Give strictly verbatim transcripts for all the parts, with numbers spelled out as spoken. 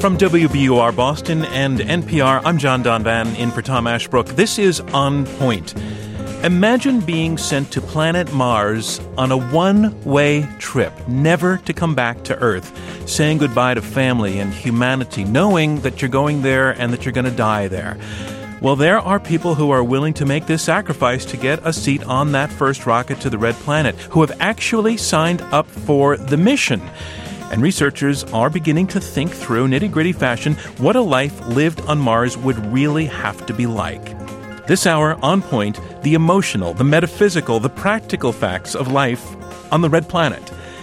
From W B U R Boston and N P R, I'm John Donvan in for Tom Ashbrook. This is On Point. Imagine being sent to planet Mars on a one-way trip, never to come back to Earth, saying goodbye to family and humanity, knowing that you're going there and that you're going to die there. Well, there are people who are willing to make this sacrifice to get a seat on that first rocket to the Red Planet, who have actually signed up for the mission. And researchers are beginning to think through, nitty-gritty fashion, what a life lived on Mars would really have to be like. This hour, On Point, the emotional, the metaphysical, the practical facts of life on the Red Planet.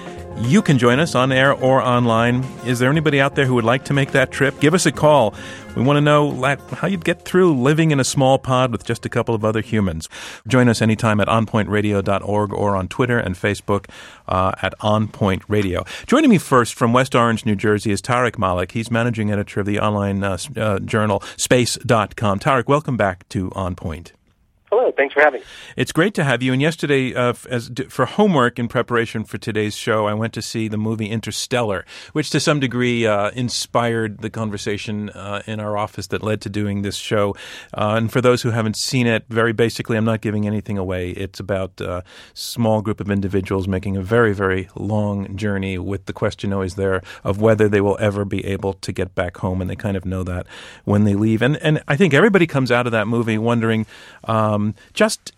You can join us on air or online. Is there anybody out there who would like to make that trip? Give us a call. We want to know how you'd get through living in a small pod with just a couple of other humans. Join us anytime at on point radio dot org or on Twitter and Facebook uh, at On Point Radio. Joining me first from West Orange, New Jersey is Tariq Malik. He's managing editor of the online uh, uh, journal space dot com. Tariq, welcome back to On Point. Hello, thanks for having me. It's great to have you. And yesterday, uh, as for homework in preparation for today's show, I went to see the movie Interstellar, which to some degree uh, inspired the conversation uh, in our office that led to doing this show. Uh, and for those who haven't seen it, very basically, I'm not giving anything away. It's about a small group of individuals making a very, very long journey with the question always there of whether they will ever be able to get back home. And they kind of know that when they leave. And, and I think everybody comes out of that movie wondering um, Um, just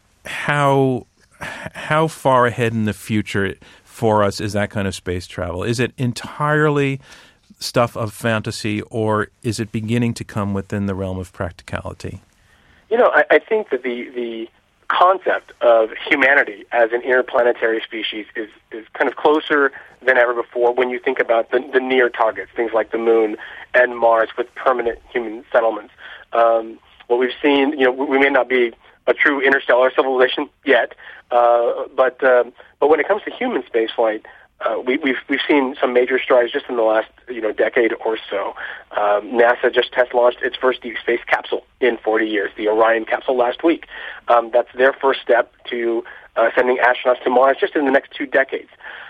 how how far ahead in the future for us is that kind of space travel? Is it entirely stuff of fantasy, or is it beginning to come within the realm of practicality? You know, I, I think that the, the concept of humanity as an interplanetary species is, is kind of closer than ever before when you think about the, the near targets, things like the Moon and Mars with permanent human settlements. Um, what we've seen, you know, we may not be a true interstellar civilization yet, uh, but um, but when it comes to human spaceflight, uh, we, we've we've seen some major strides just in the last you know decade or so. Um, NASA just test launched its first deep space capsule in forty years, the Orion capsule last week. Um, that's their first step to uh, sending astronauts to Mars just in the next two decades.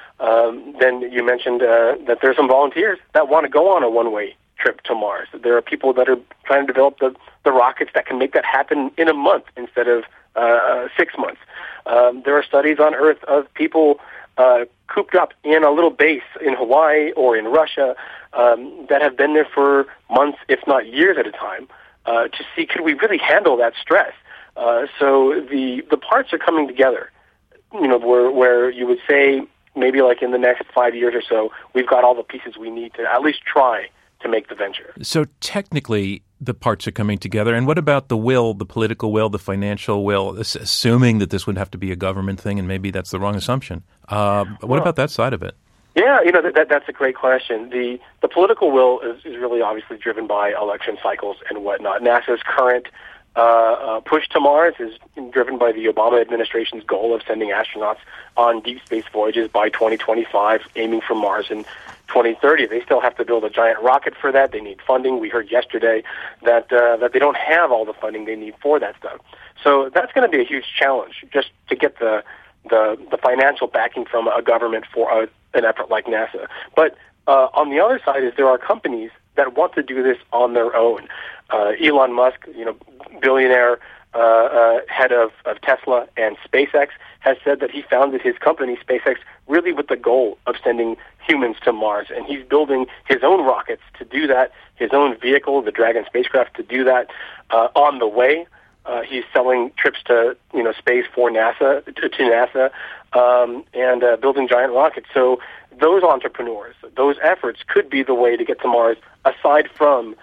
Um, then you mentioned uh, that there are some volunteers that want to go on a one-way trip to Mars. There are people that are trying to develop the, the rockets that can make that happen in a month instead of uh, six months. Um, there are studies on Earth of people uh, cooped up in a little base in Hawaii or in Russia um, that have been there for months, if not years at a time, uh, to see could we really handle that stress. Uh, so the the parts are coming together. You know, where where you would say maybe like in the next five years or so, we've got all the pieces we need to at least try to make the venture. So technically, the parts are coming together. And what about the will, the political will, the financial will, assuming that this would have to be a government thing, and maybe that's the wrong assumption. Uh, what well, about that side of it? Yeah, you know, that, that that's a great question. The the political will is, is really obviously driven by election cycles and whatnot. NASA's current uh, uh, push to Mars is driven by the Obama administration's goal of sending astronauts on deep space voyages by twenty twenty-five, aiming for Mars in twenty thirty. They still have to build a giant rocket for that. They need funding. We heard yesterday that uh, that they don't have all the funding they need for that stuff. So that's going to be a huge challenge just to get the the, the financial backing from a government for a, an effort like NASA. But uh, on the other side is there are companies that want to do this on their own. Uh, Elon Musk, you know, billionaire uh, uh, head of, of Tesla and SpaceX, has said that he founded his company, SpaceX, really with the goal of sending humans to Mars. And he's building his own rockets to do that, his own vehicle, the Dragon spacecraft, to do that. Uh, on the way, uh, he's selling trips to, you know, space for NASA, to, to NASA, um, and uh, building giant rockets. So those entrepreneurs, those efforts could be the way to get to Mars, aside from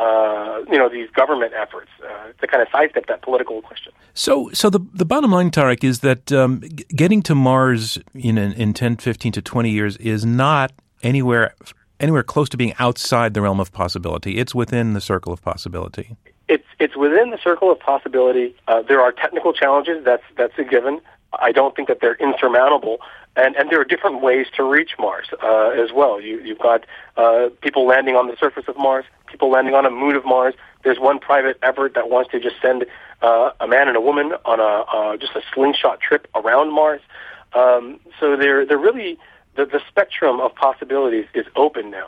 Uh, you know, these government efforts uh, to kind of sidestep that political question. So so the the bottom line, Tariq, is that um, g- getting to Mars in, in ten, fifteen to twenty years is not anywhere anywhere close to being outside the realm of possibility. It's within the circle of possibility. It's it's within the circle of possibility. Uh, there are technical challenges. That's that's a given. I don't think that they're insurmountable. And, and there are different ways to reach Mars uh, as well. You, you've got uh, people landing on the surface of Mars, people landing on a moon of Mars. There's one private effort that wants to just send uh, a man and a woman on a uh, just a slingshot trip around Mars. Um, so they're they're really the, the spectrum of possibilities is open now.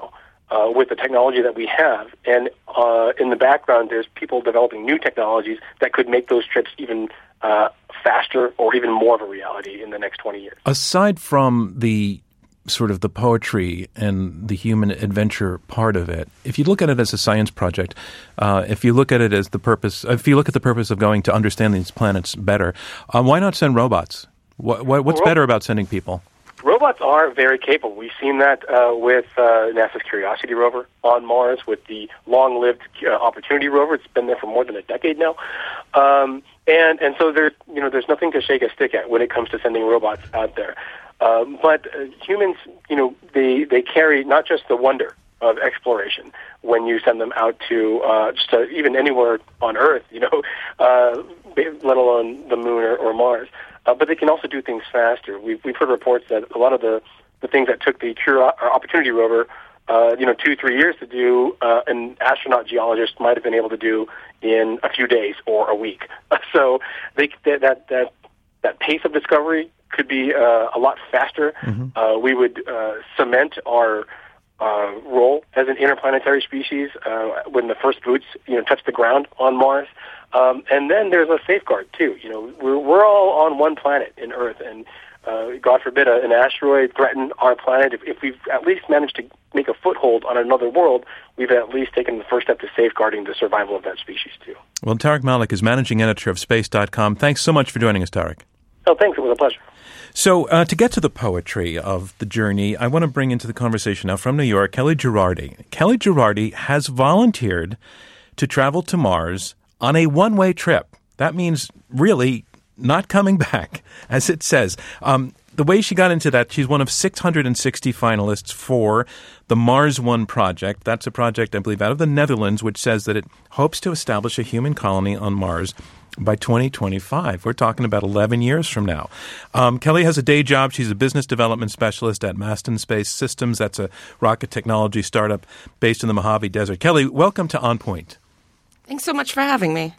uh, with the technology that we have. And uh, in the background, there's people developing new technologies that could make those trips even uh, faster or even more of a reality in the next twenty years. Aside from the sort of the poetry and the human adventure part of it, if you look at it as a science project, uh, if you look at it as the purpose, if you look at the purpose of going to understand these planets better, uh, why not send robots? What, what, what's well, better about sending people? Robots are very capable. We've seen that uh, with uh, NASA's Curiosity rover on Mars, with the long-lived uh, Opportunity rover. It's been there for more than a decade now. Um, and and so there, you know, there's nothing to shake a stick at when it comes to sending robots out there. Um, but uh, humans, you know, they, they carry not just the wonder of exploration when you send them out to uh, just to even anywhere on Earth, you know, uh, let alone the Moon or, or Mars. Uh, but they can also do things faster. We've, we've heard reports that a lot of the, the things that took the Curi- or Opportunity rover, uh, you know, two, three years to do, uh, an astronaut geologist might have been able to do in a few days or a week. So they, that, that, that, that pace of discovery could be uh, a lot faster. Mm-hmm. Uh, we would uh, cement our uh, role as an interplanetary species uh, when the first boots, you know, touch the ground on Mars. Um, and then there's a safeguard too. You know, we're we're all on one planet in Earth, and uh, God forbid a, an asteroid threaten our planet. If, if we've at least managed to make a foothold on another world, we've at least taken the first step to safeguarding the survival of that species too. Well, Tariq Malik is managing editor of Space dot com. Thanks so much for joining us, Tariq. Oh, thanks. It was a pleasure. So uh, to get to the poetry of the journey, I want to bring into the conversation now from New York, Kelly Gerardi. Kelly Gerardi has volunteered to travel to Mars on a one-way trip. That means really not coming back, as it says. Um, the way she got into that, she's one of six hundred sixty finalists for the Mars One project. That's a project, I believe, out of the Netherlands, which says that it hopes to establish a human colony on Mars by twenty twenty-five. We're talking about eleven years from now. Um, Kelly has a day job. She's a business development specialist at Masten Space Systems. That's a rocket technology startup based in the Mojave Desert. Kelly, welcome to On Point. Thanks so much for having me.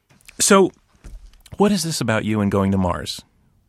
So, what is this about you and going to Mars?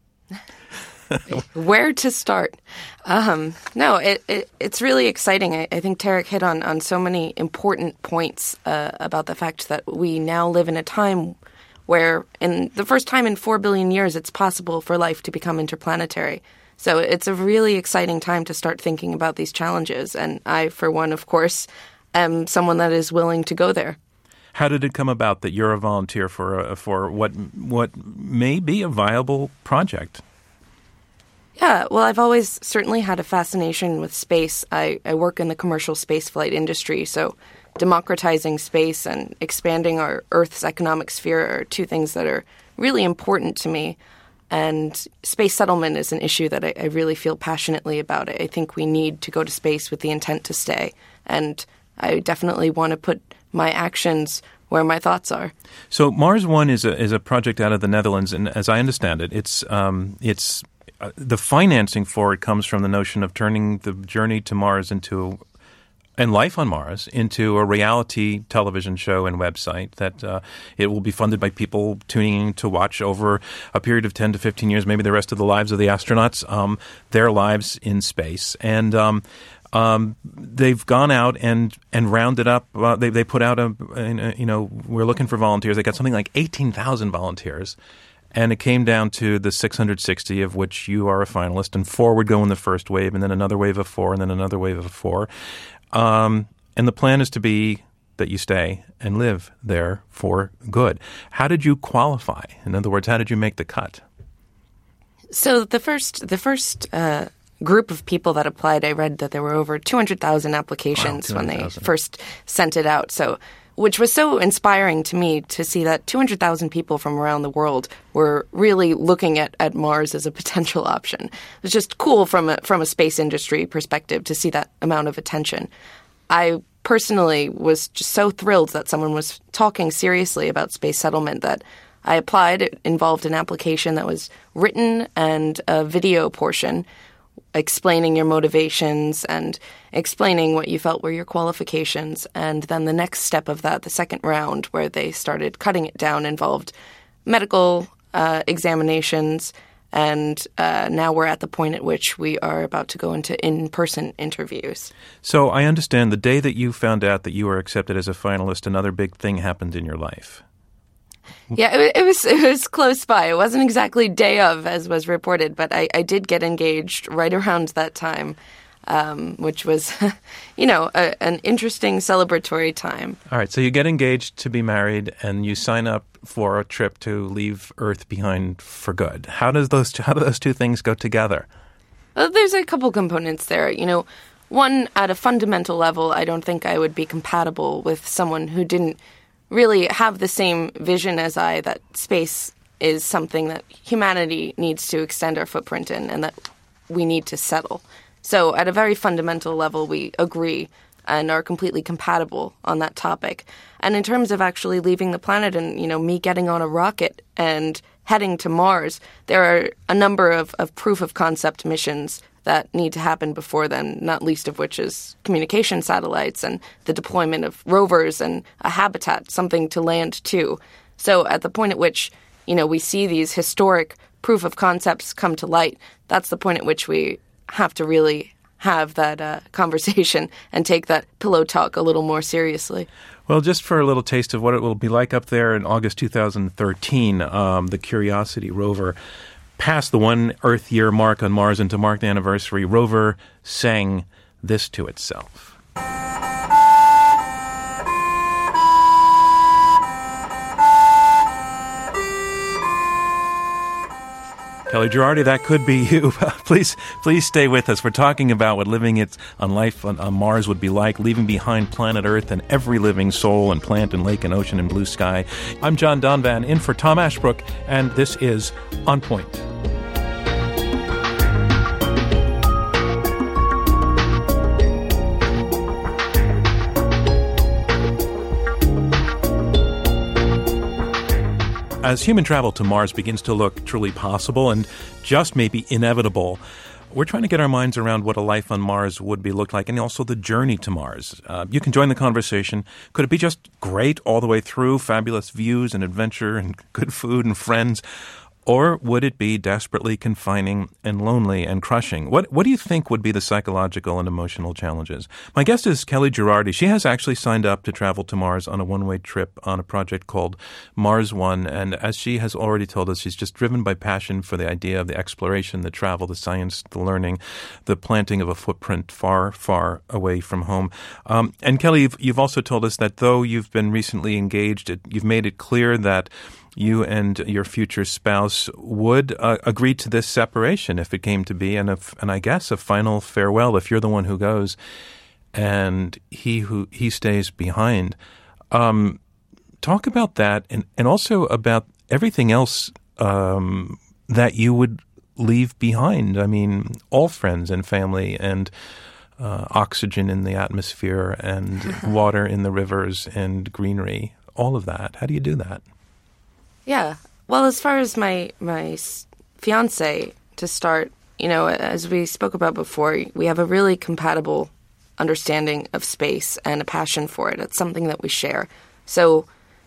Where to start? Um, no, it, it, it's really exciting. I, I think Tariq hit on, on so many important points uh, about the fact that we now live in a time where, in the first time in four billion years, it's possible for life to become interplanetary. So it's a really exciting time to start thinking about these challenges. And I, for one, of course, am someone that is willing to go there. How did it come about that you're a volunteer for a, for what what may be a viable project? Yeah, well, I've always certainly had a fascination with space. I, I work in the commercial spaceflight industry, so democratizing space and expanding our Earth's economic sphere are two things that are really important to me. And space settlement is an issue that I, I really feel passionately about. I think we need to go to space with the intent to stay. And I definitely want to put my actions where my thoughts are. So Mars One is a is a project out of the Netherlands, and as I understand it, it's um, it's uh, the financing for it comes from the notion of turning the journey to Mars into and life on Mars into a reality television show and website that uh, it will be funded by people tuning in to watch over a period of ten to fifteen years, maybe the rest of the lives of the astronauts, um, their lives in space. And um, um, they've gone out and, and rounded up, uh, they, they put out a, a, you know, we're looking for volunteers. They got something like eighteen thousand volunteers. And it came down to the six hundred sixty, of which you are a finalist, and four would go in the first wave, and then another wave of four, and then another wave of four. Um, and the plan is to be that you stay and live there for good. How did you qualify? In other words, how did you make the cut? So the first the first uh, group of people that applied, I read that there were over two hundred thousand applications wow, when they first sent it out. So, which was so inspiring to me to see that two hundred thousand people from around the world were really looking at, at Mars as a potential option. It was just cool from a, from a space industry perspective to see that amount of attention. I personally was just so thrilled that someone was talking seriously about space settlement that I applied. It involved an application that was written and a video portion explaining your motivations and explaining what you felt were your qualifications. And then the next step of that, the second round, where they started cutting it down, involved medical uh, examinations And uh, now we're at the point at which we are about to go into in-person interviews. So I understand the day that you found out that you were accepted as a finalist, another big thing happened in your life. Yeah, it, it was it was close by. It wasn't exactly day of, as was reported, but I, I did get engaged right around that time, um, which was, you know, a, an interesting celebratory time. All right, so you get engaged to be married, and you sign up for a trip to leave Earth behind for good. How does those how do those two things go together? Well, there's a couple components there. You know, one, at a fundamental level, I don't think I would be compatible with someone who didn't really have the same vision as I, that space is something that humanity needs to extend our footprint in and that we need to settle. So at a very fundamental level, we agree and are completely compatible on that topic. And in terms of actually leaving the planet and, you know, me getting on a rocket and heading to Mars, there are a number of, of proof of concept missions that need to happen before then, not least of which is communication satellites and the deployment of rovers and a habitat, something to land to. So at the point at which, you know, we see these historic proof of concepts come to light, that's the point at which we have to really have that uh, conversation and take that pillow talk a little more seriously. Well, just for a little taste of what it will be like up there in August two thousand thirteen, um, the Curiosity rover passed the one Earth year mark on Mars, and to mark the anniversary, rover sang this to itself. Kelly Girardi, that could be you. please, please stay with us. We're talking about what living it on life on, on Mars would be like, leaving behind planet Earth and every living soul and plant and lake and ocean and blue sky. I'm John Donvan, in for Tom Ashbrook, and this is On Point. As human travel to Mars begins to look truly possible and just maybe inevitable, we're trying to get our minds around what a life on Mars would be looked like, and also the journey to Mars. Uh, you can join the conversation. Could it be just great all the way through, fabulous views and adventure and good food and friends? Or would it be desperately confining and lonely and crushing? What what do you think would be the psychological and emotional challenges? My guest is Kelly Girardi. She has actually signed up to travel to Mars on a one-way trip on a project called Mars One. And as she has already told us, she's just driven by passion for the idea of the exploration, the travel, the science, the learning, the planting of a footprint far, far away from home. Um, and Kelly, you've, you've also told us that though you've been recently engaged, it, you've made it clear that you and your future spouse would uh, agree to this separation if it came to be, and, if, and I guess a final farewell if you're the one who goes and he who he stays behind. Um, talk about that, and, and also about everything else um, that you would leave behind. I mean, all friends and family and uh, oxygen in the atmosphere and water in the rivers and greenery, all of that. How do you do that? Yeah. Well, as far as my my fiancé, to start, you know, as we spoke about before, we have a really compatible understanding of space and a passion for it. It's something that we share. So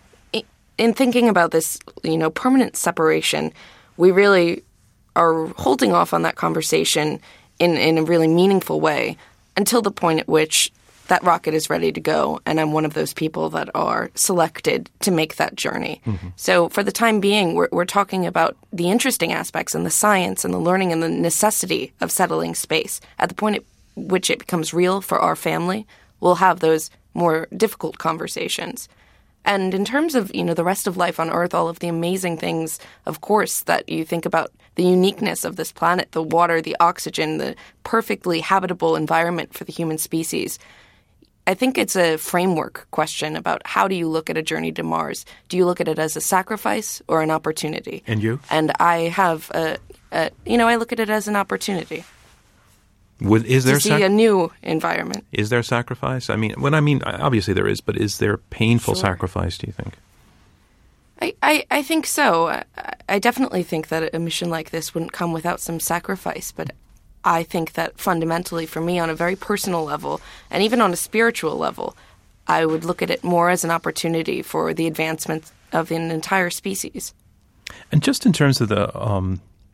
in thinking about this, you know, permanent separation, we really are holding off on that conversation in, in a really meaningful way until the point at which that rocket is ready to go, and I'm one of those people that are selected to make that journey. Mm-hmm. So for the time being, we're, we're talking about the interesting aspects and the science and the learning and the necessity of settling space. At the point at which it becomes real for our family, we'll have those more difficult conversations. And in terms of, you know, the rest of life on Earth, all of the amazing things, of course, that you think about the uniqueness of this planet, the water, the oxygen, the perfectly habitable environment for the human species, I think it's a framework question about how do you look at a journey to Mars? Do you look at it as a sacrifice or an opportunity? And you? And I have a, a you know, I look at it as an opportunity. Would, is there to see sac- a new environment. Is there sacrifice? I mean, when I mean, obviously there is, but is there painful sure. sacrifice, do you think? I, I, I think so. I, I definitely think that a mission like this wouldn't come without some sacrifice, but I think that fundamentally for me on a very personal level and even on a spiritual level, I would look at it more as an opportunity for the advancement of an entire species. And just in terms of the um,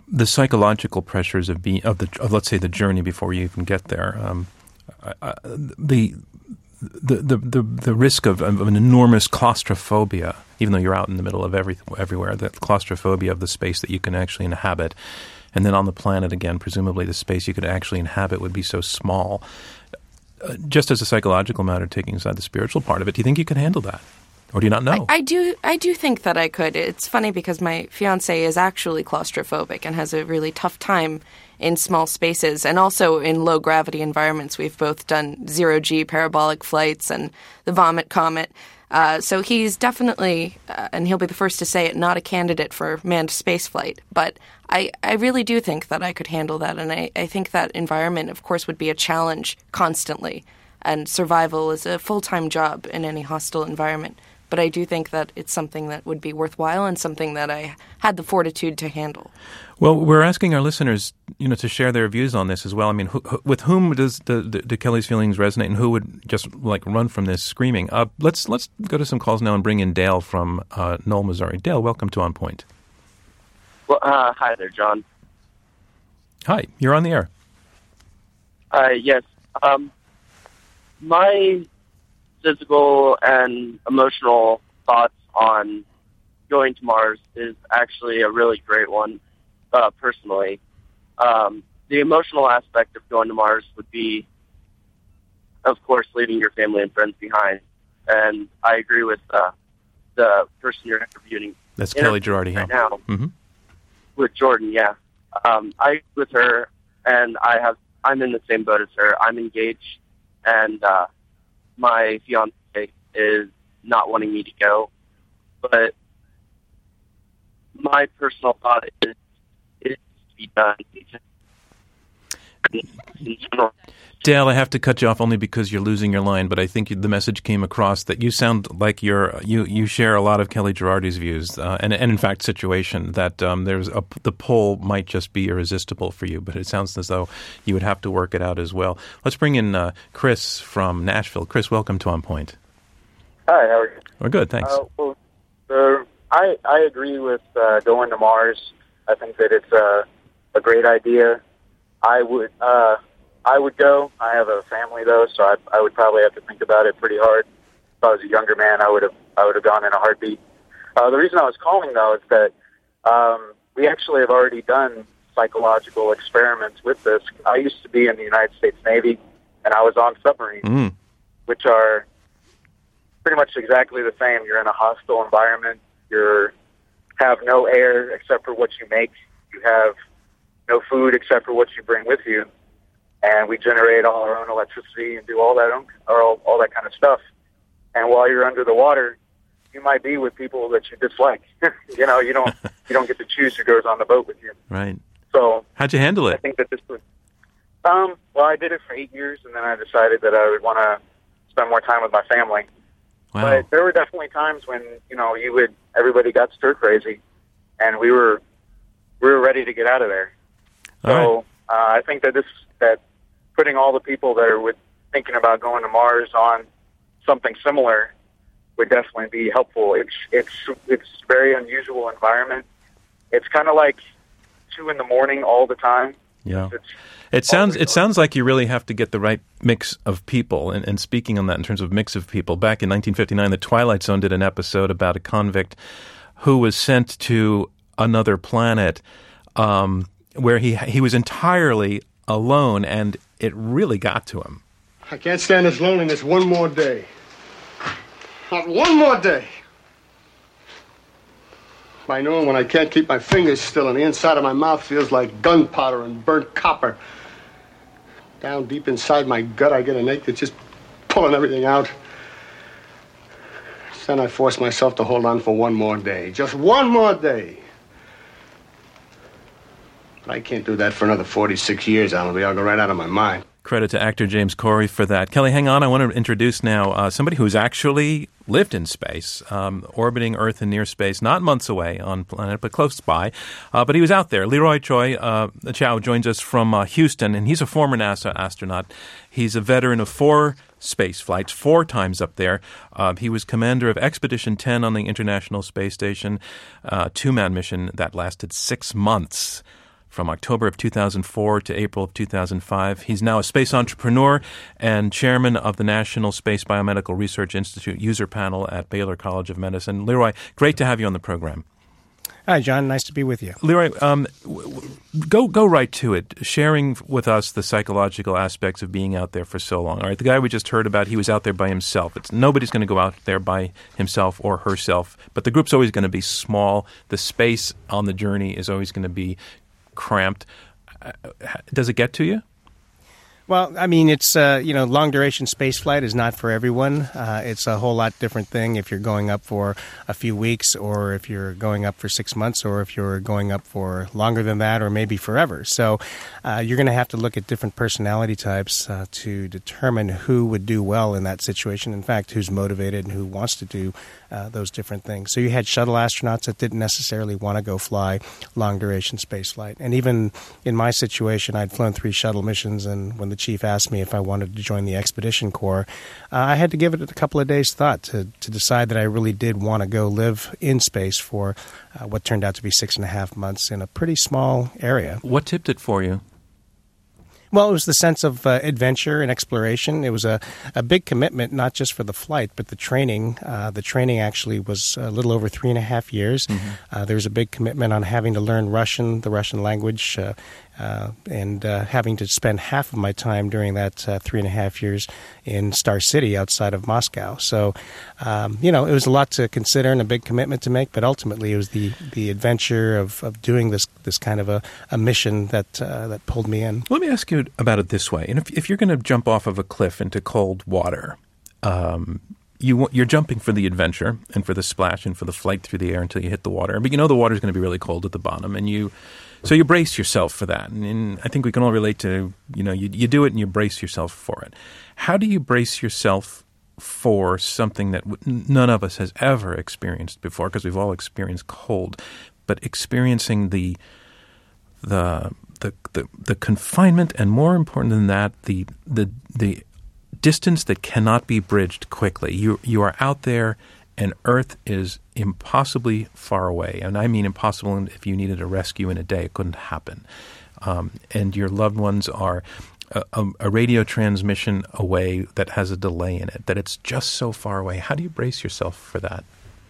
the psychological pressures of being of the of let's say the journey before you even get there. Um, uh, the, the the the the risk of, of an enormous claustrophobia, even though you're out in the middle of every everywhere, the claustrophobia of the space that you can actually inhabit, and then on the planet again, presumably the space you could actually inhabit would be so small. Uh, just as a psychological matter, taking aside the spiritual part of it, do you think you could handle that? Or do you not know? I, I do I do think that I could. It's funny because my fiancé is actually claustrophobic and has a really tough time in small spaces and also in low-gravity environments. We've both done zero-G parabolic flights and the Vomit Comet. Uh, so he's definitely, uh, and he'll be the first to say it, not a candidate for manned spaceflight. But I, I really do think that I could handle that, and I, I think that environment, of course, would be a challenge constantly. And survival is a full-time job in any hostile environment. But I do think that it's something that would be worthwhile and something that I had the fortitude to handle. Well, we're asking our listeners, you know, to share their views on this as well. I mean, who, who, with whom does the, the, do Kelly's feelings resonate, and who would just like run from this screaming? Uh, let's let's go to some calls now and bring in Dale from uh, Knoll, Missouri. Dale, welcome to On Point. Well, uh, hi there, John. Hi, you're on the air. Uh, yes. Um, my physical and emotional thoughts on going to Mars is actually a really great one, uh, personally. Um, the emotional aspect of going to Mars would be, of course, leaving your family and friends behind. And I agree with uh, the person you're interviewing. That's Kelly Girardi, right yeah. now. Mm-hmm. With Jordan, yeah. Um, I agree with her, and I have, I'm in the same boat as her. I'm engaged, and uh, my fiance is not wanting me to go. But my personal thought is it needs to be done. In general. Dale, I have to cut you off only because you're losing your line, but I think the message came across that you sound like you're you, you share a lot of Kelly Girardi's views, uh, and and in fact, situation that um, there's a, the pull might just be irresistible for you, but it sounds as though you would have to work it out as well. Let's bring in uh, Chris from Nashville. Chris, welcome to On Point. Hi, how are you? We're good, thanks. Uh, well, uh, I I agree with uh, going to Mars. I think that it's a a great idea. I would. Uh, I would go. I have a family though, so I, I would probably have to think about it pretty hard. If I was a younger man, I would have I would have gone in a heartbeat. Uh, the reason I was calling though is that um, we actually have already done psychological experiments with this. I used to be in the United States Navy, and I was on submarines, Mm. which are pretty much exactly the same. You're in a hostile environment. You have no air except for what you make. You have no food except for what you bring with you. And we generate all our own electricity and do all that own, or all, all that kind of stuff. And while you're under the water, you might be with people that you dislike. you know, you don't you don't get to choose who goes on the boat with you. Right. So how'd you handle it? I think that this would. Um. Well, I did it for eight years, and then I decided that I would want to spend more time with my family. Wow. But there were definitely times when you know you would everybody got stir crazy, and we were we were ready to get out of there. All So right. uh, I think that this that. putting all the people that are with thinking about going to Mars on something similar would definitely be helpful. It's it's it's a very unusual environment. It's kind of like two in the morning all the time. Yeah. It's It sounds always- it sounds like you really have to get the right mix of people. And, and speaking on that in terms of mix of people, back in nineteen fifty-nine, The Twilight Zone did an episode about a convict who was sent to another planet um, where he he was entirely alone, and it really got to him. I can't stand this loneliness one more day. Not one more day. By noon, when I can't keep my fingers still and the inside of my mouth feels like gunpowder and burnt copper. Down deep inside my gut, I get an ache that's just pulling everything out. Then I force myself to hold on for one more day. Just one more day. But I can't do that for another forty-six years, Allenby. I'll go right out of my mind. Credit to actor James Corey for that. Kelly, hang on. I want to introduce now uh, somebody who's actually lived in space, um, orbiting Earth in near space, not months away on planet, but close by. Uh, but he was out there. Leroy Choi uh, Chow joins us from uh, Houston, and he's a former NASA astronaut. He's a veteran of four space flights, four times up there. Uh, he was commander of Expedition ten on the International Space Station, uh, two-man mission that lasted six months. from October of two thousand four to April of two thousand five. He's now a space entrepreneur and chairman of the National Space Biomedical Research Institute user panel at Baylor College of Medicine. Leroy, great to have you on the program. Hi, John. Nice to be with you. Leroy, um, go go right to it, sharing with us the psychological aspects of being out there for so long. All right, the guy we just heard about, he was out there by himself. It's nobody's going to go out there by himself or herself, but the group's always going to be small. The space on the journey is always going to be cramped. Uh, does it get to you? Well, I mean, it's, uh, you know, long-duration space flight is not for everyone. Uh, it's a whole lot different thing if you're going up for a few weeks or if you're going up for six months or if you're going up for longer than that or maybe forever. So uh, you're going to have to look at different personality types uh, to determine who would do well in that situation. In fact, who's motivated and who wants to do uh, those different things. So you had shuttle astronauts that didn't necessarily want to go fly long-duration space flight. And even in my situation, I'd flown three shuttle missions, and when the chief asked me if I wanted to join the Expedition Corps, uh, I had to give it a couple of days' thought to, to decide that I really did want to go live in space for uh, what turned out to be six and a half months in a pretty small area. What tipped it for you? Well, it was the sense of uh, adventure and exploration. It was a, a big commitment, not just for the flight, but the training. Uh, the training actually was a little over three and a half years. Mm-hmm. Uh, there was a big commitment on having to learn Russian, the Russian language, uh, uh, and uh, having to spend half of my time during that uh, three and a half years in Star City outside of Moscow. So, um, you know, it was a lot to consider and a big commitment to make, but ultimately it was the, the adventure of, of doing this this kind of a, a mission that uh, that pulled me in. Let me ask you about it this way. And if, if you're going to jump off of a cliff into cold water, um, you, you're jumping for the adventure and for the splash and for the flight through the air until you hit the water. But you know the water's going to be really cold at the bottom, and you so you brace yourself for that. And, and I think we can all relate to, you know, you, you do it and you brace yourself for it. How do you brace yourself for something that w- none of us has ever experienced before, because we've all experienced cold, but experiencing the the the the, the confinement, and more important than that, the the the distance that cannot be bridged quickly. You you are out there, and Earth is impossibly far away. And I mean impossible. If you needed a rescue in a day, it couldn't happen. Um, and your loved ones are a, a, a radio transmission away that has a delay in it, that it's just so far away. How do you brace yourself for that?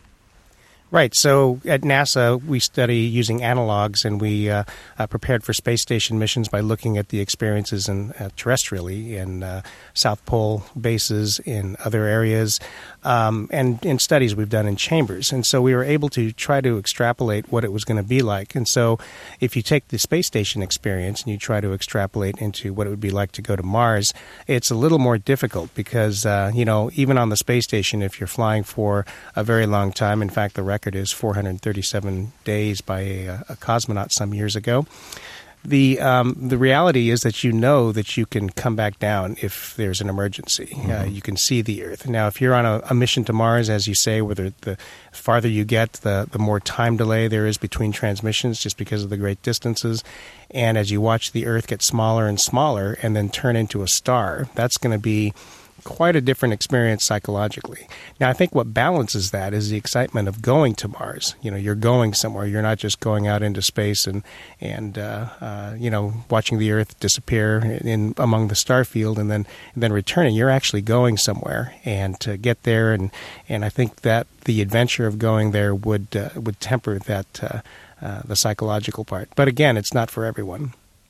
Right. So at NASA, we study using analogs, and we uh, uh, prepared for space station missions by looking at the experiences in, uh, terrestrially in uh, South Pole bases, in other areas, um, and in studies we've done in chambers. And so we were able to try to extrapolate what it was going to be like. And so if you take the space station experience and you try to extrapolate into what it would be like to go to Mars, it's a little more difficult because, uh, you know, even on the space station, if you're flying for a very long time, in fact, the record is four hundred thirty-seven days by a, a cosmonaut some years ago. The um, the reality is that you know that you can come back down if there's an emergency. Mm-hmm. Uh, you can see the Earth. Now, if you're on a, a mission to Mars, as you say, where the, the farther you get, the, the more time delay there is between transmissions just because of the great distances. And as you watch the Earth get smaller and smaller and then turn into a star, that's going to be quite a different experience psychologically. Now, I think what balances that is the excitement of going to Mars. You know, you're going somewhere. You're not just going out into space and, and uh, uh, you know, watching the Earth disappear in among the star field and then and then returning. You're actually going somewhere, and to get there, and, and I think that the adventure of going there would uh, would temper that uh, uh, the psychological part. But again, it's not for everyone.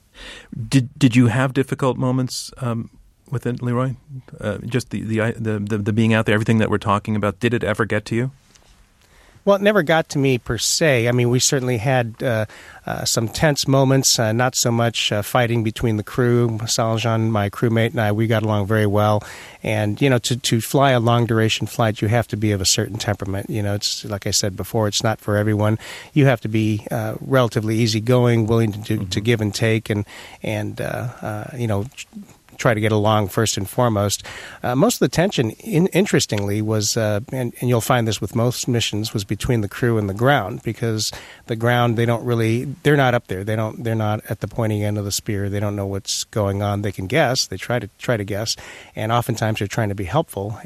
Did did you have difficult moments Um with it, Leroy? Uh, just the, the the the the being out there, everything that we're talking about, did it ever get to you? Well, it never got to me per se. I mean, we certainly had uh, uh, some tense moments, uh, not so much uh, fighting between the crew. Saljan, my crewmate, and I, we got along very well. And, you know, to, to fly a long-duration flight, you have to be of a certain temperament. You know, it's like I said before, it's not for everyone. You have to be uh, relatively easygoing, willing to, do, mm-hmm. to give and take, and, and uh, uh, you know, try to get along first and foremost. Uh, most of the tension, in, interestingly, was, uh, and, and you'll find this with most missions, was between the crew and the ground, because the ground, they don't really, they're not up there. They don't, they're not at the pointy end of the spear. They don't know what's going on. They can guess. They try to try to guess, and oftentimes they're trying to be helpful,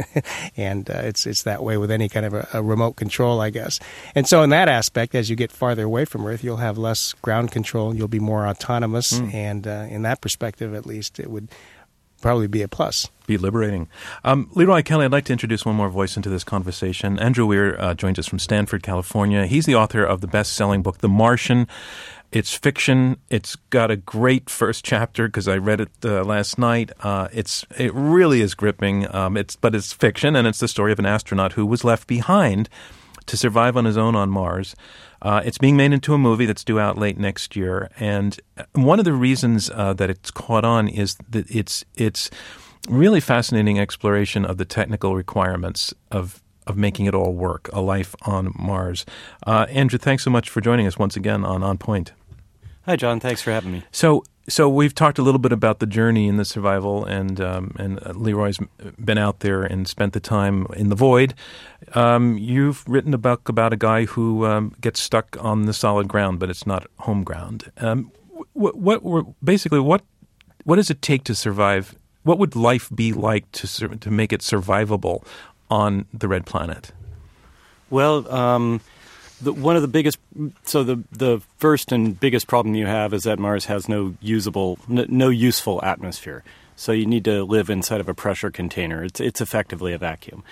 and uh, it's it's that way with any kind of a, a remote control, I guess. And so in that aspect, as you get farther away from Earth, you'll have less ground control. You'll be more autonomous, mm. and uh, in that perspective, at least, it would probably be a plus. Be liberating. Um, Leroy Kelly, I'd like to introduce one more voice into this conversation. Andrew Weir uh, joins us from Stanford, California. He's the author of the best-selling book, The Martian. It's fiction. It's got a great first chapter because I read it uh, last night. Uh, it's it really is gripping. Um, it's but it's fiction, and it's the story of an astronaut who was left behind to survive on his own on Mars. Uh, it's being made into a movie that's due out late next year, and one of the reasons uh, that it's caught on is that it's it's really fascinating exploration of the technical requirements of. of making it all work, a life on Mars. Uh, Andrew, thanks so much for joining us once again on On Point. Hi, John. Thanks for having me. So, so we've talked a little bit about the journey in the survival, and um, and Leroy's been out there and spent the time in the void. Um, you've written a book about a guy who um, gets stuck on the solid ground, but it's not home ground. Um, what, what, what basically what what does it take to survive? What would life be like to to make it survivable on the red planet? Well, um, the, one of the biggest, so the the first and biggest problem you have is that Mars has no usable, n- no useful atmosphere. So you need to live inside of a pressure container. It's it's effectively a vacuum.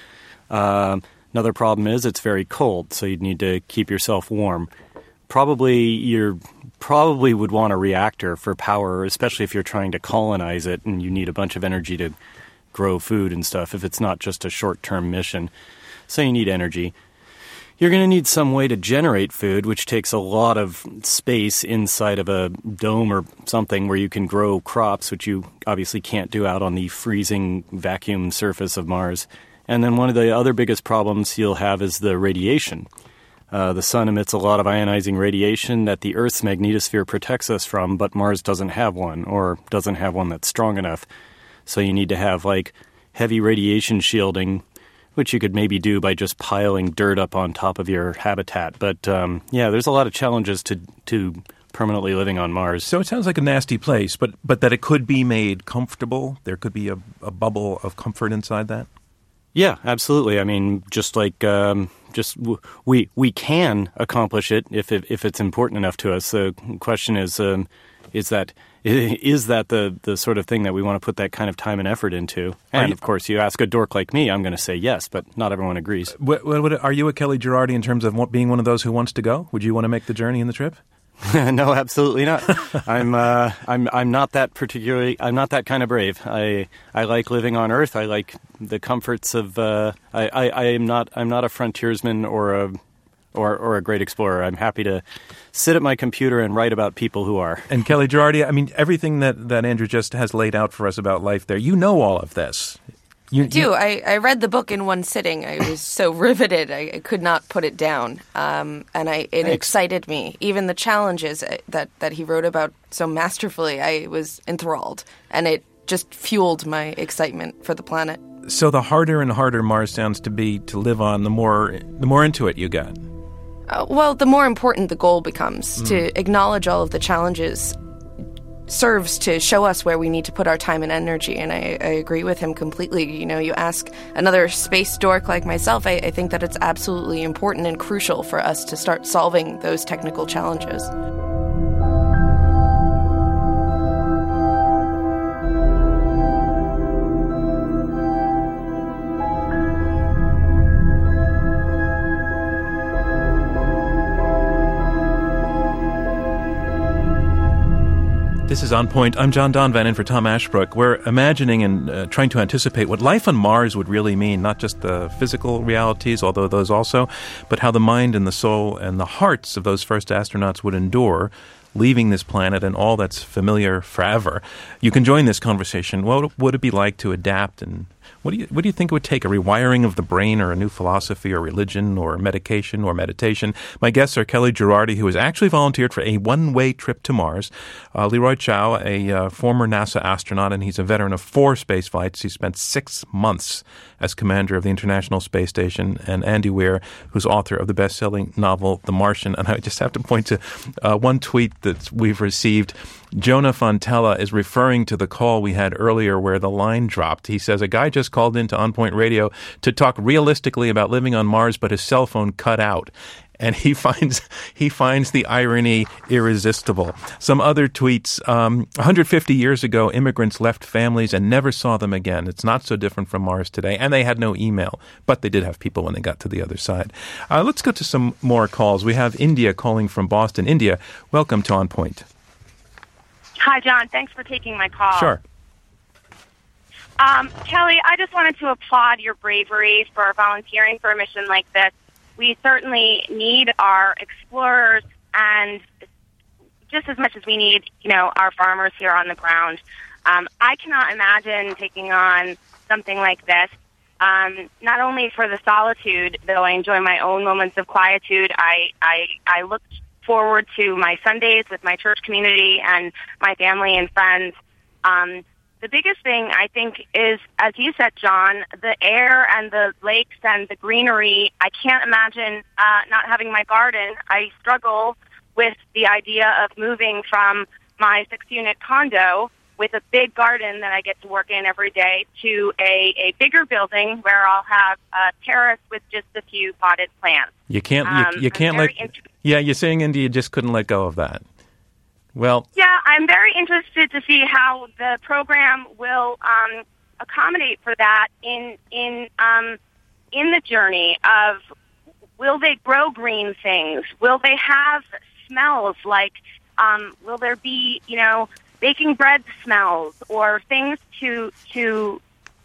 Um, another problem is it's very cold, so you need to keep yourself warm. Probably you're probably would want a reactor for power, especially if you're trying to colonize it and you need a bunch of energy to grow food and stuff, if it's not just a short-term mission. So you need energy. You're going to need some way to generate food, which takes a lot of space inside of a dome or something where you can grow crops, which you obviously can't do out on the freezing vacuum surface of Mars. And then one of the other biggest problems you'll have is the radiation. Uh, the sun emits a lot of ionizing radiation that the Earth's magnetosphere protects us from, but Mars doesn't have one, or doesn't have one that's strong enough. So you need to have, like, heavy radiation shielding, which you could maybe do by just piling dirt up on top of your habitat. But, um, yeah, there's a lot of challenges to to permanently living on Mars. So it sounds like a nasty place, but but that it could be made comfortable? There could be a, a bubble of comfort inside that? Yeah, absolutely. I mean, just like um, just w- we we can accomplish it if, if if it's important enough to us. The question is, um, is that... Is that the, the sort of thing that we want to put that kind of time and effort into? And, you, of course, you ask a dork like me, I'm going to say yes, but not everyone agrees. What, what, are you a Kelly Girardi in terms of being one of those who wants to go? Would you want to make the journey and the trip? No, absolutely not. I'm uh, I'm I'm not that particularly. I'm not that kind of brave. I I like living on Earth. I like the comforts of. Uh, I, I I am not. I'm not a frontiersman or a. Or, or a great explorer. I'm happy to sit at my computer and write about people who are. And Kelly Girardi, I mean, everything that, that Andrew just has laid out for us about life there, you know all of this. You, I do. You... I, I read the book in one sitting. I was so riveted. I, I could not put it down. Um, and I, it Thanks. excited me. Even the challenges that, that he wrote about so masterfully, I was enthralled. And it just fueled my excitement for the planet. So the harder and harder Mars sounds to be to live on, the more the more into it you got. Uh, well, the more important the goal becomes. Mm. To acknowledge all of the challenges serves to show us where we need to put our time and energy, and I, I agree with him completely. You know, you ask another space dork like myself, I, I think that it's absolutely important and crucial for us to start solving those technical challenges. This is On Point. I'm John Donvan in for Tom Ashbrook. We're imagining and uh, trying to anticipate what life on Mars would really mean, not just the physical realities, although those also, but how the mind and the soul and the hearts of those first astronauts would endure leaving this planet and all that's familiar forever. You can join this conversation. What would it be like to adapt and What do you what do you think it would take? A rewiring of the brain, or a new philosophy, or religion, or medication, or meditation? My guests are Kelly Girardi, who has actually volunteered for a one-way trip to Mars, uh, Leroy Chiao, a uh, former NASA astronaut, and he's a veteran of four space flights. He spent six months as commander of the International Space Station, and Andy Weir, who's author of the best-selling novel The Martian. And I just have to point to uh, one tweet that we've received. Jonah Fontella is referring to the call we had earlier where the line dropped. He says, a guy just called into On Point Radio to talk realistically about living on Mars, but his cell phone cut out. And he finds he finds the irony irresistible. Some other tweets, um, one hundred fifty years ago, immigrants left families and never saw them again. It's not so different from Mars today. And they had no email, but they did have people when they got to the other side. Uh, let's go to some more calls. We have India calling from Boston. India, welcome to On Point. Hi, John. Thanks for taking my call. Sure. Um, Kelly, I just wanted to applaud your bravery for volunteering for a mission like this. We certainly need our explorers, and just as much as we need, you know, our farmers here on the ground. Um, I cannot imagine taking on something like this. Um, not only for the solitude, though I enjoy my own moments of quietude, I, I, I look forward to my Sundays with my church community and my family and friends. Um, The biggest thing, I think, is, as you said, John, the air and the lakes and the greenery. I can't imagine uh, not having my garden. I struggle with the idea of moving from my six-unit condo with a big garden that I get to work in every day to a, a bigger building where I'll have a terrace with just a few potted plants. You can't, um, you, you can't let, int- yeah, you're saying, India, you just couldn't let go of that. Well, yeah, I'm very interested to see how the program will um, accommodate for that in in um, in the journey of, will they grow green things? Will they have smells like, um, will there be, you know, baking bread smells or things to to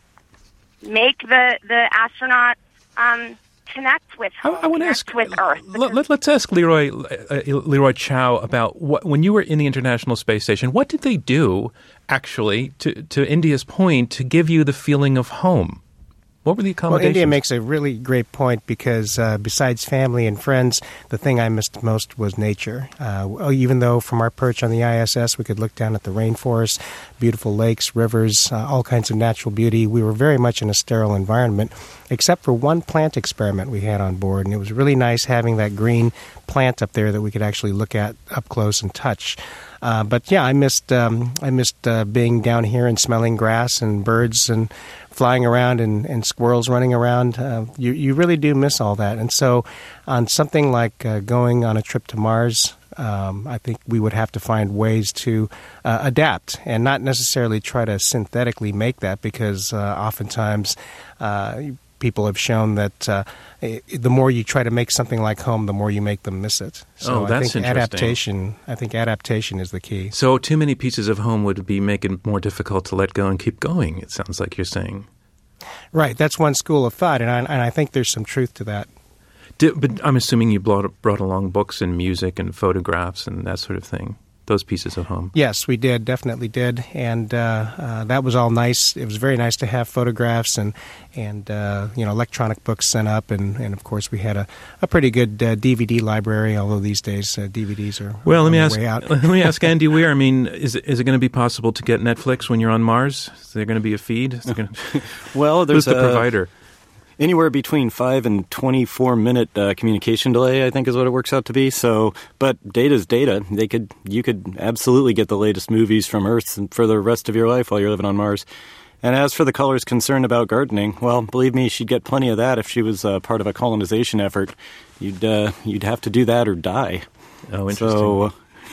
make the the astronauts um, connect with home, I, I want to ask with Earth. Let, let, let's ask Leroy uh, Leroy Chiao about what, when you were in the International Space Station, what did they do actually to to India's point to give you the feeling of home? What were the accommodations? Well, India makes a really great point because uh, besides family and friends, the thing I missed most was nature. Uh, even though from our perch on the I S S we could look down at the rainforest, beautiful lakes, rivers, uh, all kinds of natural beauty, we were very much in a sterile environment, except for one plant experiment we had on board. And it was really nice having that green plant up there that we could actually look at up close and touch. Uh, but yeah, I missed um, I missed uh, being down here and smelling grass and birds and flying around and, and squirrels running around. Uh, you you really do miss all that. And so, on something like uh, going on a trip to Mars, um, I think we would have to find ways to uh, adapt and not necessarily try to synthetically make that, because uh, oftentimes uh, people have shown that uh, the more you try to make something like home, the more you make them miss it. So oh, that's I think interesting. adaptation. I think adaptation is the key. So too many pieces of home would be make it more difficult to let go and keep going. It sounds like you're saying. Right. That's one school of thought, and I, and I think there's some truth to that. Did, but I'm assuming you brought, brought along books and music and photographs and that sort of thing. Those pieces of home. Yes, we did, definitely did, and uh, uh, that was all nice. It was very nice to have photographs and and uh, you know, electronic books sent up, and, and of course we had a, a pretty good uh, D V D library. Although these days uh, D V Ds are well. On let me the ask. way out. Let me ask Andy Weir. I mean, is it, is it going to be possible to get Netflix when you're on Mars? Is there going to be a feed? Is there gonna, well, there's who's the a, provider? Anywhere between five and twenty-four minute uh, communication delay, I think, is what it works out to be. So, but data's data. They could, you could absolutely get the latest movies from Earth for the rest of your life while you're living on Mars. And as for the color's concern about gardening, well, believe me, she'd get plenty of that if she was uh, part of a colonization effort. You'd uh, you'd have to do that or die. Oh, interesting. So,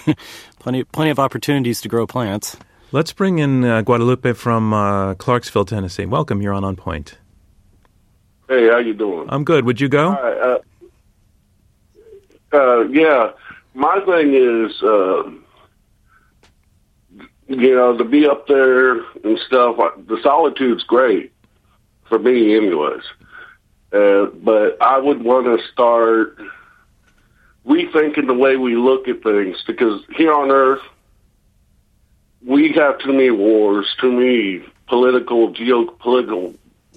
plenty plenty of opportunities to grow plants. Let's bring in uh, Guadalupe from uh, Clarksville, Tennessee. Welcome. You're on On Point. Hey, how you doing? I'm good. Would you go? All right, uh, uh, yeah, my thing is, uh, you know, to be up there and stuff. The solitude's great for me, anyways. Uh, but I would want to start rethinking the way we look at things, because here on Earth, we have too many wars, too many political, geopolitical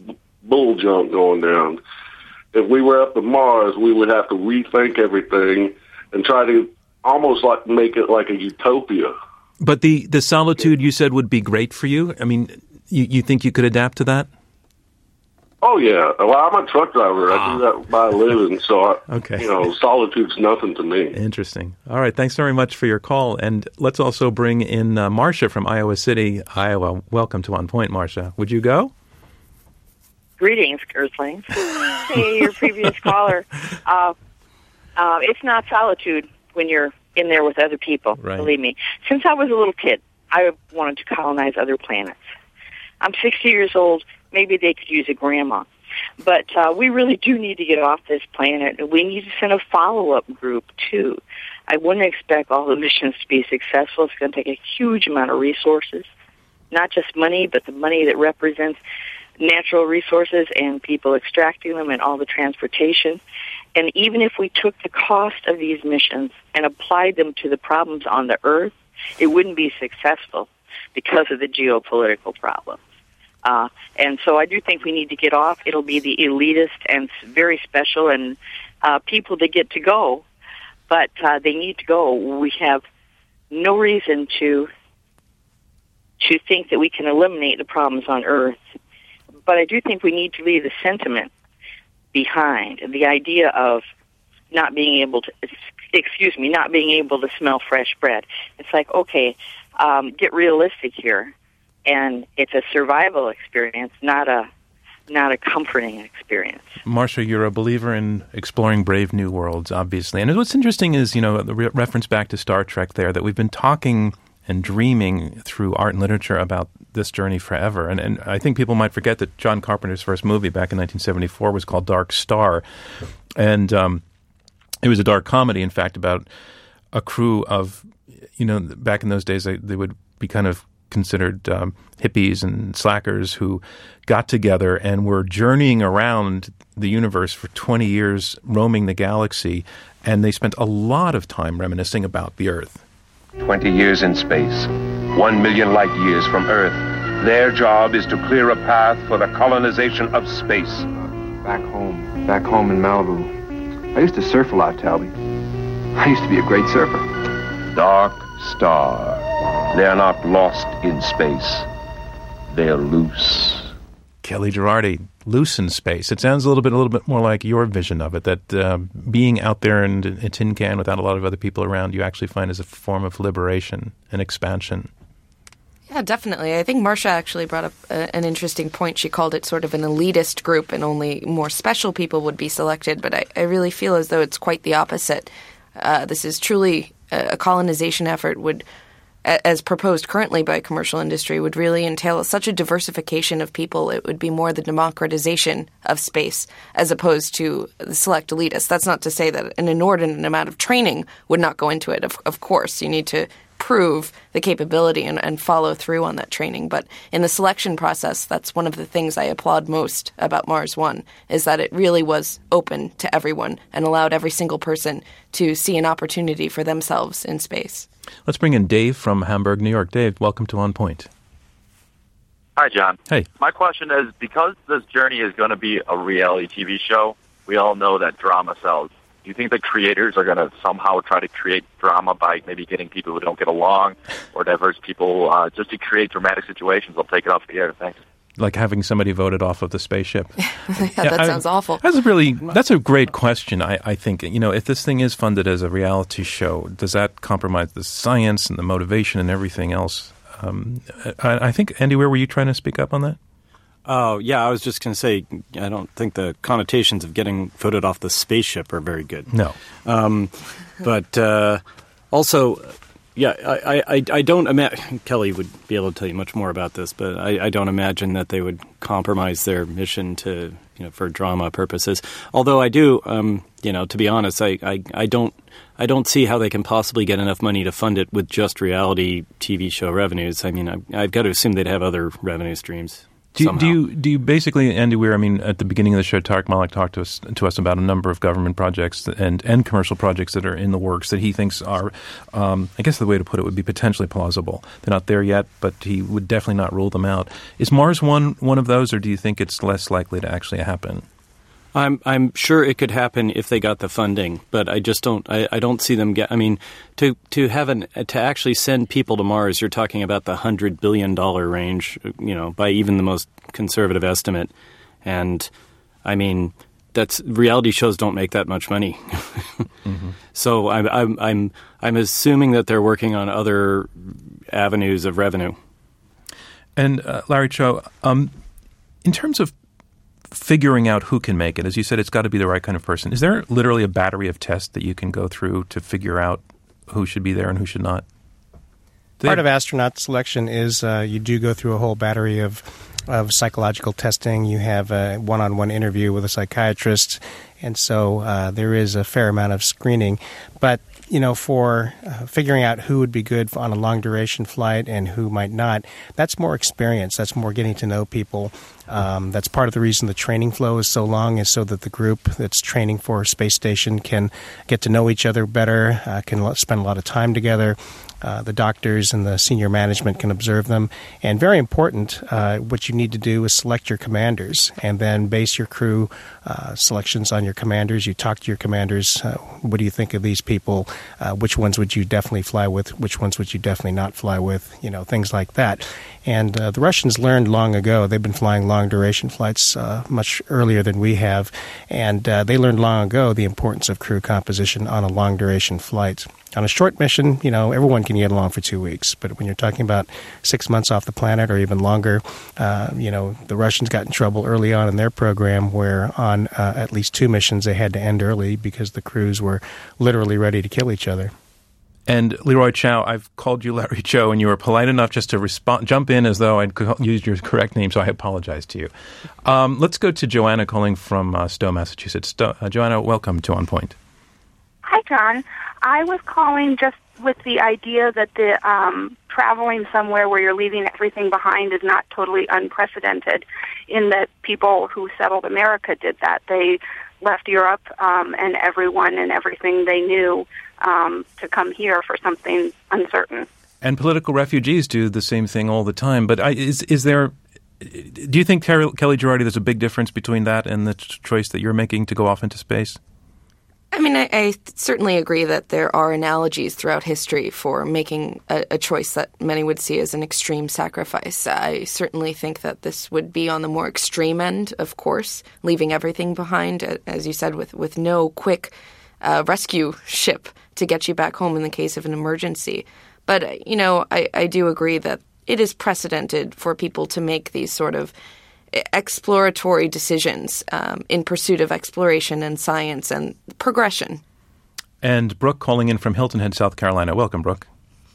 bull junk going down. If we were up to Mars, we would have to rethink everything and try to almost like make it like a utopia. But the, the solitude you said would be great for you? I mean, you, you think you could adapt to that? Oh, yeah. Well, I'm a truck driver. I do that by a living, so, I, okay. you know, solitude's nothing to me. Interesting. All right. Thanks very much for your call. And let's also bring in uh, Marcia from Iowa City, Iowa. Welcome to On Point, Marcia. Would you go? Greetings, Earthlings. Hey, your previous caller. Uh, uh, it's not solitude when you're in there with other people, right. Believe me. Since I was a little kid, I wanted to colonize other planets. I'm sixty years old. Maybe they could use a grandma. But uh, we really do need to get off this planet, and we need to send a follow-up group, too. I wouldn't expect all the missions to be successful. It's going to take a huge amount of resources, not just money, but the money that represents natural resources and people extracting them and all the transportation. And even if we took the cost of these missions and applied them to the problems on the Earth, it wouldn't be successful because of the geopolitical problems. Uh, and so I do think we need to get off. It'll be the elitist and very special and uh, people that get to go, but uh, they need to go. We have no reason to to think that we can eliminate the problems on Earth. But I do think we need to leave the sentiment behind, the idea of not being able to, excuse me, not being able to smell fresh bread. It's like, okay, um, get realistic here. And it's a survival experience, not a not a comforting experience. Marcia, you're a believer in exploring brave new worlds, obviously. And what's interesting is, you know, the re- reference back to Star Trek there, that we've been talking and dreaming through art and literature about this journey forever. And, and I think people might forget that John Carpenter's first movie back in nineteen seventy-four was called Dark Star. And um, it was a dark comedy, in fact, about a crew of, you know, back in those days, they, they would be kind of considered um, hippies and slackers who got together and were journeying around the universe for twenty years, roaming the galaxy, and they spent a lot of time reminiscing about the Earth. Twenty years in space, one million light years from Earth. Their job is to clear a path for the colonization of space. Back home, back home in Malibu. I used to surf a lot, Talby. I used to be a great surfer. Dark Star. They're not lost in space. They're loose. Kelly Girardi, loose in space. It sounds a little bit, a little bit more like your vision of it. That uh, being out there in a tin can without a lot of other people around, you actually find as a form of liberation and expansion. Yeah, definitely. I think Marcia actually brought up a, an interesting point. She called it sort of an elitist group, and only more special people would be selected. But I, I really feel as though it's quite the opposite. Uh, this is truly a, a colonization effort would. As proposed currently by commercial industry, would really entail such a diversification of people. It would be more the democratization of space as opposed to the select elitists. That's not to say that an inordinate amount of training would not go into it. Of, of course, you need to prove the capability and, and follow through on that training. But in the selection process, that's one of the things I applaud most about Mars One, is that it really was open to everyone and allowed every single person to see an opportunity for themselves in space. Let's bring in Dave from Hamburg, New York. Dave, welcome to On Point. Hi, John. Hey. My question is, because this journey is going to be a reality T V show, we all know that drama sells. Do you think the creators are going to somehow try to create drama by maybe getting people who don't get along or diverse people uh, just to create dramatic situations? I'll take it off the air. Thanks. Like having somebody voted off of the spaceship. yeah, that I, sounds awful. That's really that's a great question. I, I think, you know, if this thing is funded as a reality show, does that compromise the science and the motivation and everything else? Um, I, I think, Andy, where were you trying to speak up on that? Oh, yeah, I was just going to say, I don't think the connotations of getting voted off the spaceship are very good. No. Um, but uh, also, yeah, I, I, I don't imagine, Kelly would be able to tell you much more about this, but I, I don't imagine that they would compromise their mission to, you know, for drama purposes. Although I do, um, you know, to be honest, I, I, I don't I don't see how they can possibly get enough money to fund it with just reality T V show revenues. I mean, I've, I've got to assume they'd have other revenue streams. Do you, somehow. do you do you basically, Andy Weir? I mean, at the beginning of the show, Tarek Malik talked to us to us about a number of government projects and and commercial projects that are in the works that he thinks are, um, I guess the way to put it would be potentially plausible. They're not there yet, but he would definitely not rule them out. Is Mars one one of those, or do you think it's less likely to actually happen? I'm I'm sure it could happen if they got the funding, but I just don't I, I don't see them get. I mean, to to have an to actually send people to Mars, you're talking about the hundred billion dollar range, you know, by even the most conservative estimate, and I mean that's reality shows don't make that much money. mm-hmm. So I'm I'm I'm I'm assuming that they're working on other avenues of revenue. And uh, Larry Cho, um, in terms of figuring out who can make it, as you said, it's got to be the right kind of person. Is there literally a battery of tests that you can go through to figure out who should be there and who should not? They Part of astronaut selection is uh, you do go through a whole battery of of psychological testing. You have a one-on-one interview with a psychiatrist, and so uh, there is a fair amount of screening. But you know, for uh, figuring out who would be good on a long-duration flight and who might not, that's more experience. That's more getting to know people. Um, that's part of the reason the training flow is so long, is so that the group that's training for a space station can get to know each other better, uh, can spend a lot of time together. Uh, the doctors and the senior management can observe them. And very important, uh, what you need to do is select your commanders and then base your crew uh, selections on your commanders. You talk to your commanders. Uh, what do you think of these people? Uh, which ones would you definitely fly with? Which ones would you definitely not fly with? You know, things like that. And uh, the Russians learned long ago. They've been flying long-duration flights uh, much earlier than we have. And uh, they learned long ago the importance of crew composition on a long-duration flight. On a short mission, you know, everyone can get along for two weeks. But when you're talking about six months off the planet or even longer, uh, you know, the Russians got in trouble early on in their program where on uh, at least two missions they had to end early because the crews were literally ready to kill each other. And Leroy Chiao, I've called you Larry Cho, and you were polite enough just to respond, jump in as though I'd used your correct name, so I apologize to you. Um, let's go to Joanna calling from uh, Stowe, Massachusetts. Stowe, uh, Joanna, welcome to On Point. Hi, John. I was calling just with the idea that the um, traveling somewhere where you're leaving everything behind is not totally unprecedented, in that people who settled America did that. They left Europe um, and everyone and everything they knew um, to come here for something uncertain. And political refugees do the same thing all the time. But I, is is there? Do you think, Kelly Girardi, there's a big difference between that and the choice that you're making to go off into space? I mean, I, I certainly agree that there are analogies throughout history for making a, a choice that many would see as an extreme sacrifice. I certainly think that this would be on the more extreme end, of course, leaving everything behind, as you said, with, with no quick uh, rescue ship to get you back home in the case of an emergency. But, you know, I, I do agree that it is precedented for people to make these sort of exploratory decisions um, in pursuit of exploration and science and progression. And Brooke calling in from Hilton Head, South Carolina. Welcome, Brooke.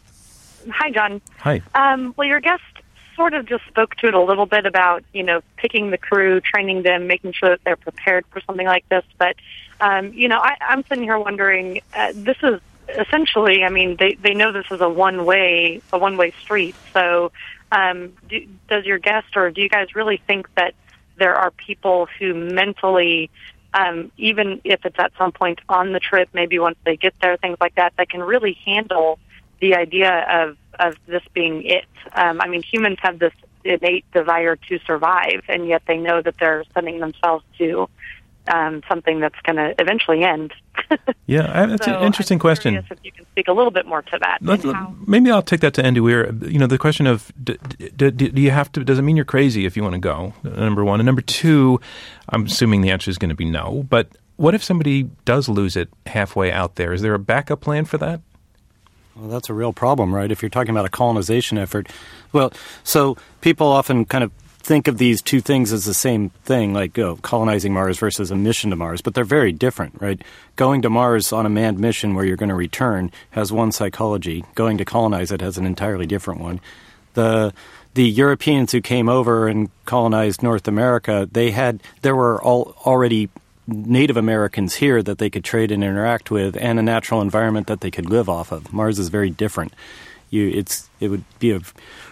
Hi, John. Hi. Um, well, your guest sort of just spoke to it a little bit about, you know, picking the crew, training them, making sure that they're prepared for something like this. But, um, you know, I, I'm sitting here wondering, uh, this is essentially, I mean, they, they know this is a one-way, a one-way street. So Um, do, does your guest or do you guys really think that there are people who mentally, um, even if it's at some point on the trip, maybe once they get there, things like that, that can really handle the idea of, of this being it? Um, I mean, humans have this innate desire to survive, and yet they know that they're sending themselves to um, something that's going to eventually end. Yeah, that's so an interesting I'm question. If you can speak a little bit more to that. Let, how... Maybe I'll take that to Andy Weir. You know, the question of do, do, do you have to? Does it mean you're crazy if you want to go? Number one, and number two, I'm assuming the answer is going to be no. But what if somebody does lose it halfway out there? Is there a backup plan for that? Well, that's a real problem, right? If you're talking about a colonization effort, well, so people often kind of think of these two things as the same thing, like oh, colonizing Mars versus a mission to Mars, but they're very different, right? Going to Mars on a manned mission where you're going to return has one psychology. Going to colonize it has an entirely different one. The the Europeans who came over and colonized North America, they had there were all, already Native Americans here that they could trade and interact with, and a natural environment that they could live off of. Mars is very different. You, it's it would be a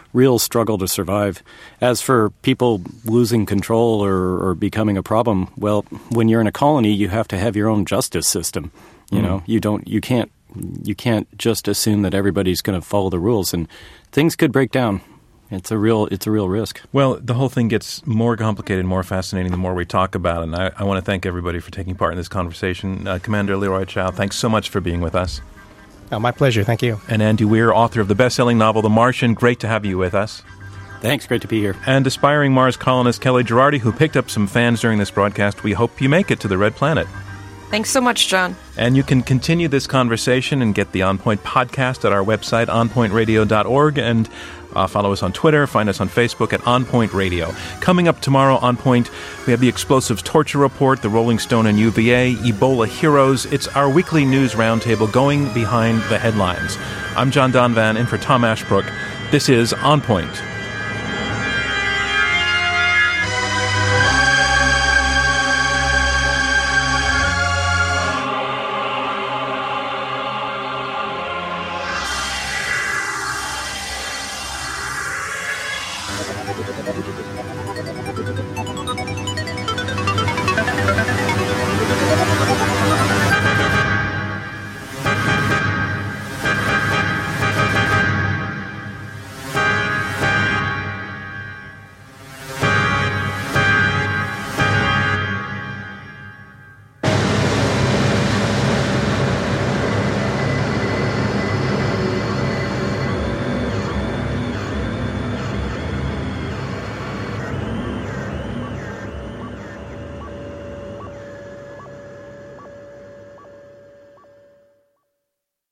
real struggle to survive. As for people losing control or, or becoming a problem, well, when you're in a colony, you have to have your own justice system. You mm. know, you don't, you can't, you can't just assume that everybody's going to follow the rules, and things could break down. It's a real, it's a real risk. Well, the whole thing gets more complicated and more fascinating the more we talk about it. And I, I want to thank everybody for taking part in this conversation. Uh, Commander Leroy Chiao, thanks so much for being with us. Oh, my pleasure. Thank you. And Andy Weir, author of the best-selling novel The Martian, great to have you with us. Thanks. Great to be here. And aspiring Mars colonist Kelly Girardi, who picked up some fans during this broadcast. We hope you make it to the Red Planet. Thanks so much, John. And you can continue this conversation and get the On Point podcast at our website, on point radio dot org, and uh, follow us on Twitter, find us on Facebook at On Point Radio. Coming up tomorrow on Point, we have the Explosives Torture Report, the Rolling Stone and U V A, Ebola Heroes. It's our weekly news roundtable going behind the headlines. I'm John Donvan, in for Tom Ashbrook. This is On Point. Thank you.